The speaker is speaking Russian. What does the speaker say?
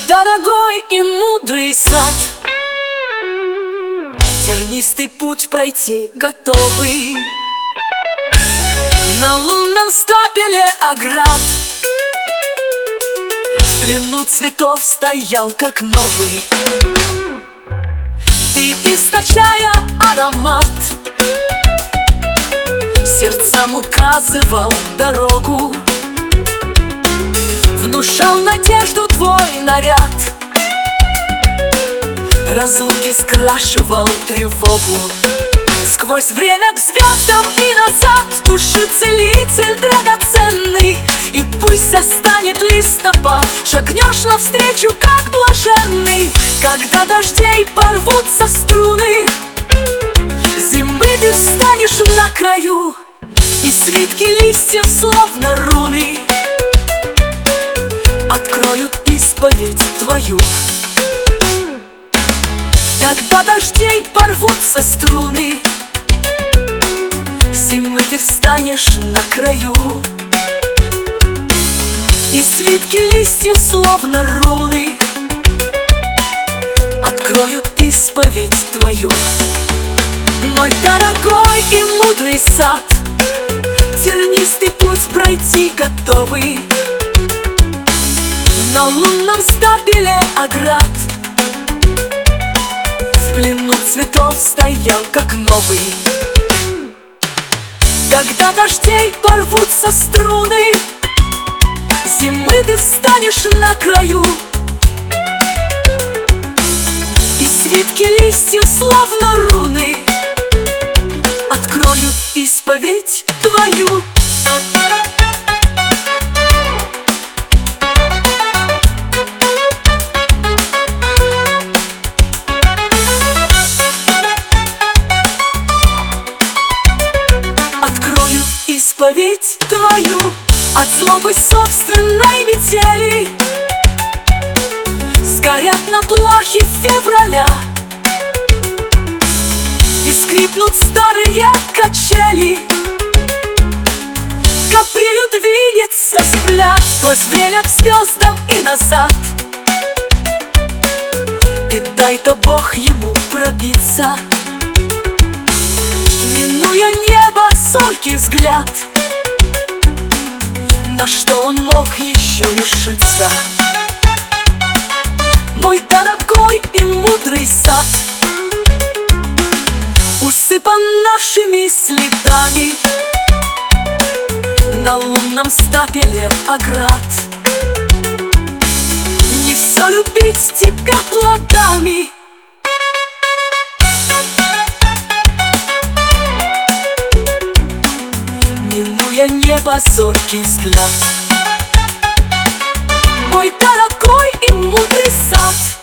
дорогой и мудрый сад, тернистый путь пройти готовый. На лунном стапеле оград в плену цветов стоял как новый. Ты, источая аромат, сердцам указывал дорогу, внушал надежду твой наряд, разлуки скрашивал тревогу. Сквозь время к звездам и назад души целитель драгоценный. И пусть застанет листопад, шагнешь навстречу, как блаженный. Когда дождей порвутся струны, зимы ты встанешь на краю, и свитки листьев, словно руны, откроют исповедь твою. Когда дождей порвутся струны, зимы ты встанешь на краю, и свитки листьев, словно руны, откроют исповедь твою. Мой дорогой и мудрый сад, тернистый путь пройти готовый. На лунном стапеле оград в плену цветов стоял как новый. Когда дождей порвутся струны, зимы ты встанешь на краю, и свитки листьев, словно руны, откроют исповедь твою. Открою исповедь твою. От злобы собственной метели сгорят на плахе февраля, и скрипнут старые качели. Каприлью двинется взгляд сквозь время к звездам и назад, и дай-то Бог ему пробиться, минуя небо зоркий взгляд. На что он мог еще решиться? Мой дорогой и мудрый сад усыпан нашими следами. На лунном стапеле оград не все любить тебя плодами. Минуя небо зоркий взгляд, мой дорогой и мудрый сад.